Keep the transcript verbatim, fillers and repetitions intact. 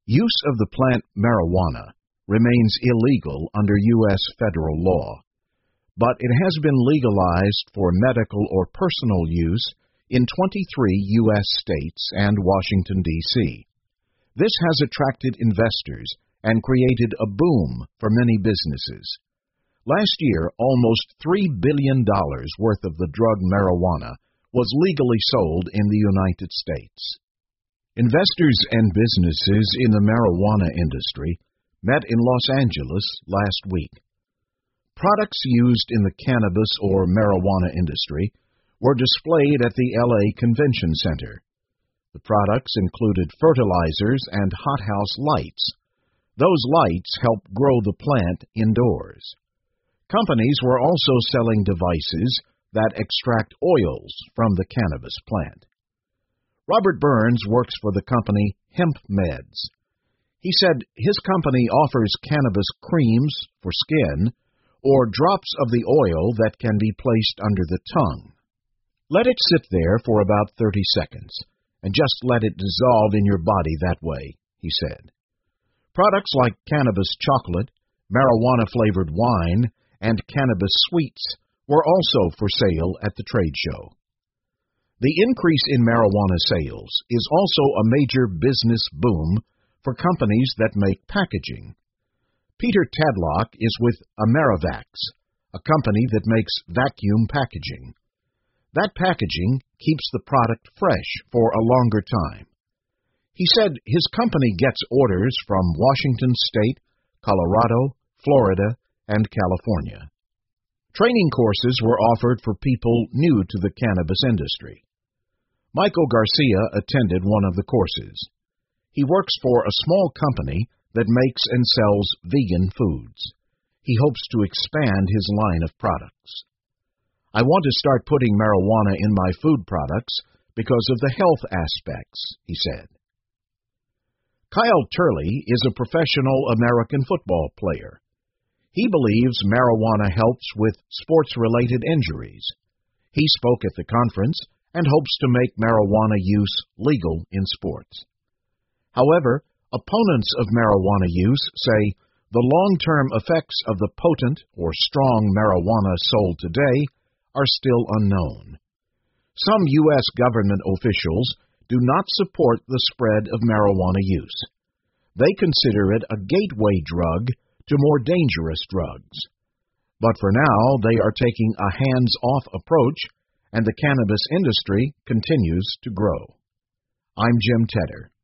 Use of the plant marijuana remains illegal under U S federal law, but it has been legalized for medical or personal use in twenty-three U S states and Washington, D C This has attracted investors and created a boom for many businesses. Last year, almost three billion dollars worth of the drug marijuana was legally sold in the United States. Investors and businesses in the marijuana industry met in Los Angeles last week. Products used in the cannabis or marijuana industry were displayed at the L A Convention Center. The products included fertilizers and hothouse lights. Those lights help grow the plant indoors. Companies were also selling devices that extract oils from the cannabis plant. Robert Burns works for the company Hemp Meds. He said his company offers cannabis creams for skin or drops of the oil that can be placed under the tongue. Let it sit there for about thirty seconds, and just let it dissolve in your body that way, he said. Products like cannabis chocolate, marijuana-flavored wine, and cannabis sweets were also for sale at the trade show. The increase in marijuana sales is also a major business boom for companies that make packaging. Peter Tadlock is with Amerivax, a company that makes vacuum packaging. That packaging keeps the product fresh for a longer time. He said his company gets orders from Washington State, Colorado, Florida, and California. Training courses were offered for people new to the cannabis industry. Michael Garcia attended one of the courses. He works for a small company that makes and sells vegan foods. He hopes to expand his line of products. I want to start putting marijuana in my food products because of the health aspects, he said. Kyle Turley is a professional American football player. He believes marijuana helps with sports-related injuries. He spoke at the conference and hopes to make marijuana use legal in sports. However, opponents of marijuana use say the long-term effects of the potent or strong marijuana sold today are still unknown. Some U S government officials do not support the spread of marijuana use. They consider it a gateway drug to more dangerous drugs. But for now, they are taking a hands-off approach, and the cannabis industry continues to grow. I'm Jim Tedder.